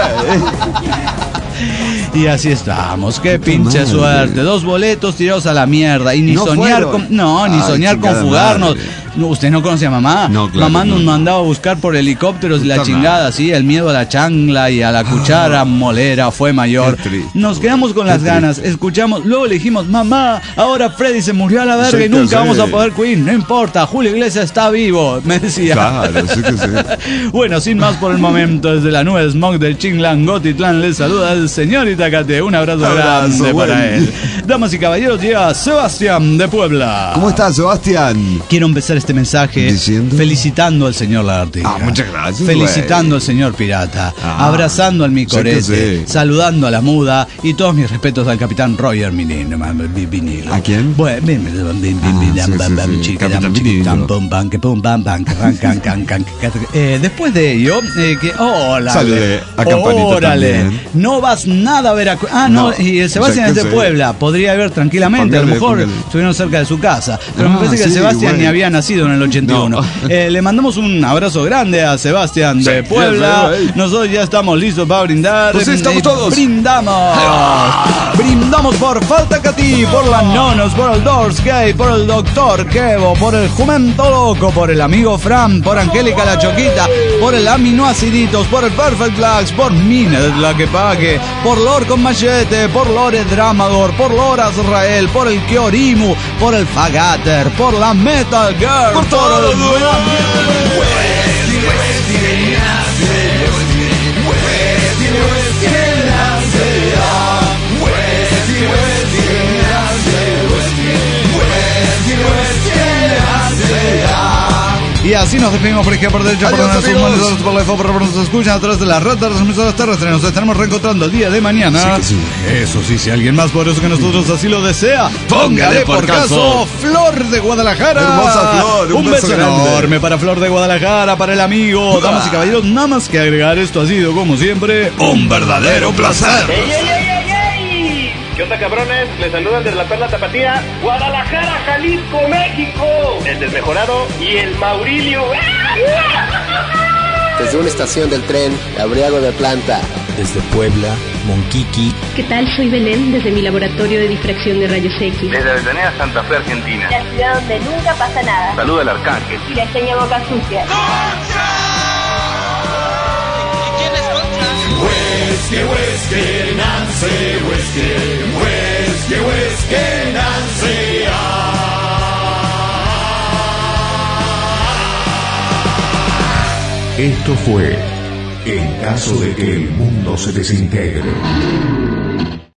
Y así estamos, qué pinche madre. Suerte. Dos boletos tirados a la mierda. Y ni no soñar fueron. con. No, ni Ay, soñar con fugarnos. No, usted no conoce a mamá. No, claro, mamá nos no. mandaba a buscar por helicópteros y la chingada, madre. Sí. El miedo a la chancla y a la cuchara molera fue mayor. Nos quedamos con qué las triste. ganas, escuchamos. Luego le dijimos, mamá, ahora Freddy se murió a la verga sí, y nunca vamos a poder Queen. No importa, Julio Iglesias está vivo, me decía. Claro, sí que sí. Bueno, sin más por el momento, desde la nube Smog del Chinglan Gotitlán les saluda el señor Itacate. Un abrazo, abrazo grande bueno. para él. Damas y caballeros, llega Sebastián de Puebla. ¿Cómo estás, Sebastián? Quiero empezar este mensaje ¿Diciendo? felicitando al señor Lagartija. Ah, muchas gracias. Felicitando güey. al señor Pirata. Ah, abrazando al Micorete. Sí. Saludando a la Muda. Y todos mis respetos al capitán Roger Vinilo. ¿A quién? Bueno, después de ello, eh, que. ¡Órale! Salude a Campanita ¡Órale! También. No vas nada a ver a. Ah, no, no. Y el Sebastián o sea, es de Puebla. Podría haber tranquilamente. Póngale, a lo mejor póngale. estuvieron cerca de su casa. Pero ah, me parece que sí, el Sebastián bueno. ni había nacido en el ochenta y uno. No. Eh, le mandamos un abrazo grande a Sebastián sí, de Puebla. Sí, sí, sí. Nosotros ya estamos listos para brindar. Pues estamos todos. Brindamos. Ah. Brindamos. Brindamos por Falta Catí, por las Nonos, por el Doors Gay, por el Doctor Kevo, por el Jumento Loco, por el amigo Fran, por Angélica la Choquita, por el Aminoaciditos, por el Perfect Blacks, por Mina la que pague, por Lord con Machete, por Lore Dramador, por Lord Azrael, por el Kiorimu, por el Fagater, por la Metal Girl, por todo el Y así nos despedimos por izquierda, por derecha, por donde sus por la F O, por donde nos escuchan a través de las redes transmisoras terrestres. Nos estaremos reencontrando el día de mañana. Sí, que sí. Eso sí, si alguien más poderoso que nosotros así lo desea, póngale por caso Flor de Guadalajara. Hermosa Flor, un, un beso, beso enorme para Flor de Guadalajara, para el amigo. Damas y caballeros, nada más que agregar, esto ha sido como siempre un verdadero placer. ¡Ey, ey, ey, ey, ey! ¿Qué onda, cabrones? Les saludan desde la Perla Tapatía, Guadalajara, Jalisco, México. El Desmejorado y el Maurilio. Desde una estación del tren, Abriago de Planta. Desde Puebla, Monquiqui. ¿Qué tal? Soy Belén, desde mi laboratorio de difracción de rayos X. Desde Avellaneda, Santa Fe, Argentina. La ciudad donde nunca pasa nada. Saluda al Arcángel. Y la enseña boca sucia. Whisky, whisky, Nancy, whisky, whisky, whisky, Nancy. Esto fue En caso de que el mundo se desintegre.